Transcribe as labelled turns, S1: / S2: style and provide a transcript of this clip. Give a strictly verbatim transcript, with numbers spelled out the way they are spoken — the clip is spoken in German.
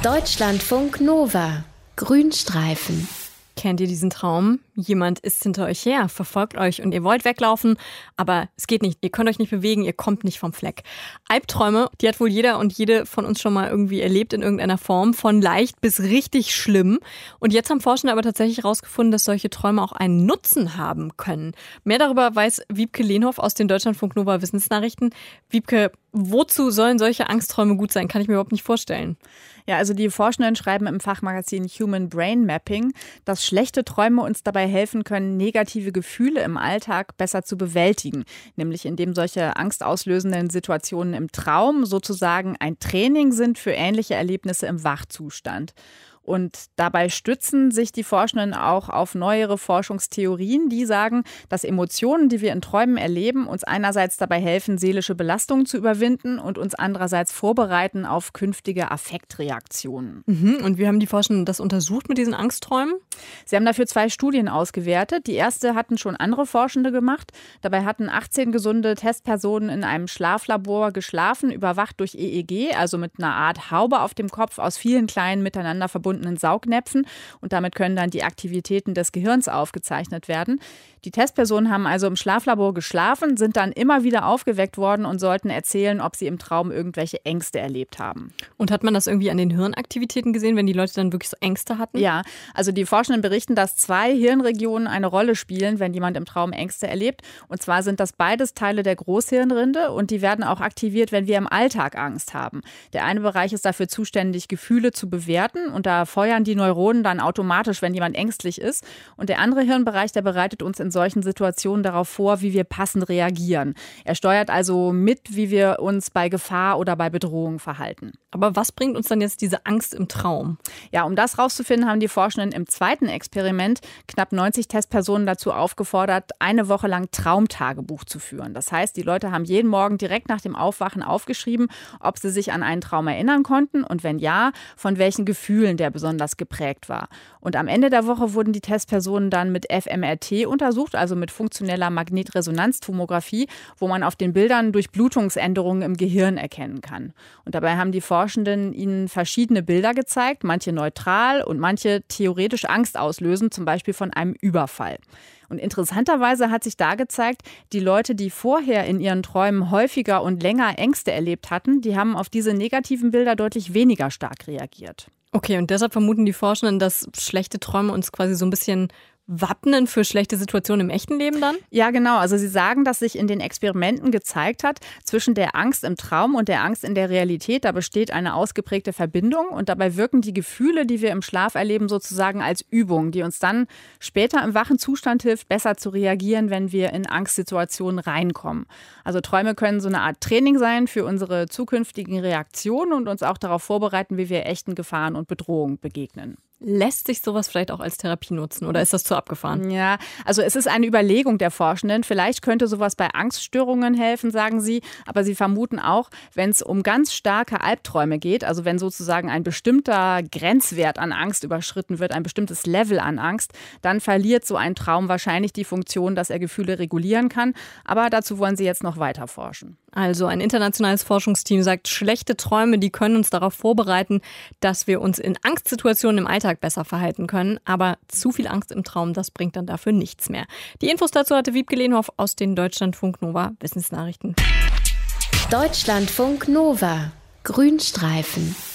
S1: Deutschlandfunk Nova. Grünstreifen.
S2: Kennt ihr diesen Traum? Jemand ist hinter euch her, verfolgt euch und ihr wollt weglaufen, aber es geht nicht. Ihr könnt euch nicht bewegen, ihr kommt nicht vom Fleck. Albträume, die hat wohl jeder und jede von uns schon mal irgendwie erlebt in irgendeiner Form, von leicht bis richtig schlimm. Und jetzt haben Forschende aber tatsächlich herausgefunden, dass solche Träume auch einen Nutzen haben können. Mehr darüber weiß Wiebke Lehnhoff aus den Deutschlandfunk Nova Wissensnachrichten. Wiebke, wozu sollen solche Angstträume gut sein? Kann ich mir überhaupt nicht vorstellen.
S3: Ja, also die Forschenden schreiben im Fachmagazin Human Brain Mapping, dass schlechte Träume uns dabei helfen können, negative Gefühle im Alltag besser zu bewältigen. Nämlich indem solche angstauslösenden Situationen im Traum sozusagen ein Training sind für ähnliche Erlebnisse im Wachzustand. Und dabei stützen sich die Forschenden auch auf neuere Forschungstheorien, die sagen, dass Emotionen, die wir in Träumen erleben, uns einerseits dabei helfen, seelische Belastungen zu überwinden und uns andererseits vorbereiten auf künftige Affektreaktionen.
S2: Mhm. Und wie haben die Forschenden das untersucht mit diesen Angstträumen?
S3: Sie haben dafür zwei Studien ausgewertet. Die erste hatten schon andere Forschende gemacht. Dabei hatten achtzehn gesunde Testpersonen in einem Schlaflabor geschlafen, überwacht durch E E G, also mit einer Art Haube auf dem Kopf aus vielen kleinen miteinander verbundenen Saugnäpfen, und damit können dann die Aktivitäten des Gehirns aufgezeichnet werden. Die Testpersonen haben also im Schlaflabor geschlafen, sind dann immer wieder aufgeweckt worden und sollten erzählen, ob sie im Traum irgendwelche Ängste erlebt haben.
S2: Und hat man das irgendwie an den Hirnaktivitäten gesehen, wenn die Leute dann wirklich so Ängste hatten?
S3: Ja, also die Forschenden berichten, dass zwei Hirnregionen eine Rolle spielen, wenn jemand im Traum Ängste erlebt. Und zwar sind das beides Teile der Großhirnrinde und die werden auch aktiviert, wenn wir im Alltag Angst haben. Der eine Bereich ist dafür zuständig, Gefühle zu bewerten, und da feuern die Neuronen dann automatisch, wenn jemand ängstlich ist. Und der andere Hirnbereich, der bereitet uns in solchen Situationen darauf vor, wie wir passend reagieren. Er steuert also mit, wie wir uns bei Gefahr oder bei Bedrohung verhalten.
S2: Aber was bringt uns dann jetzt diese Angst im Traum?
S3: Ja, um das rauszufinden, haben die Forschenden im zweiten Experiment knapp neunzig Testpersonen dazu aufgefordert, eine Woche lang Traumtagebuch zu führen. Das heißt, die Leute haben jeden Morgen direkt nach dem Aufwachen aufgeschrieben, ob sie sich an einen Traum erinnern konnten und wenn ja, von welchen Gefühlen der besonders geprägt war. Und am Ende der Woche wurden die Testpersonen dann mit F M R T untersucht, also mit funktioneller Magnetresonanztomographie, wo man auf den Bildern Durchblutungsänderungen im Gehirn erkennen kann. Und dabei haben die Forschenden ihnen verschiedene Bilder gezeigt, manche neutral und manche theoretisch Angst auslösen, zum Beispiel von einem Überfall. Und interessanterweise hat sich da gezeigt, die Leute, die vorher in ihren Träumen häufiger und länger Ängste erlebt hatten, die haben auf diese negativen Bilder deutlich weniger stark reagiert.
S2: Okay, und deshalb vermuten die Forschenden, dass schlechte Träume uns quasi so ein bisschen wappnen für schlechte Situationen im echten Leben dann?
S3: Ja, genau. Also sie sagen, dass sich in den Experimenten gezeigt hat, zwischen der Angst im Traum und der Angst in der Realität, da besteht eine ausgeprägte Verbindung und dabei wirken die Gefühle, die wir im Schlaf erleben, sozusagen als Übung, die uns dann später im wachen Zustand hilft, besser zu reagieren, wenn wir in Angstsituationen reinkommen. Also Träume können so eine Art Training sein für unsere zukünftigen Reaktionen und uns auch darauf vorbereiten, wie wir echten Gefahren und Bedrohungen begegnen.
S2: Lässt sich sowas vielleicht auch als Therapie nutzen oder ist das zu abgefahren?
S3: Ja, also es ist eine Überlegung der Forschenden. Vielleicht könnte sowas bei Angststörungen helfen, sagen sie. Aber sie vermuten auch, wenn es um ganz starke Albträume geht, also wenn sozusagen ein bestimmter Grenzwert an Angst überschritten wird, ein bestimmtes Level an Angst, dann verliert so ein Traum wahrscheinlich die Funktion, dass er Gefühle regulieren kann. Aber dazu wollen sie jetzt noch weiter forschen.
S2: Also ein internationales Forschungsteam sagt, schlechte Träume, die können uns darauf vorbereiten, dass wir uns in Angstsituationen im Alltag besser verhalten können. Aber zu viel Angst im Traum, das bringt dann dafür nichts mehr. Die Infos dazu hatte Wiebke Lehnhoff aus den Deutschlandfunk Nova Wissensnachrichten.
S1: Deutschlandfunk Nova. Grünstreifen.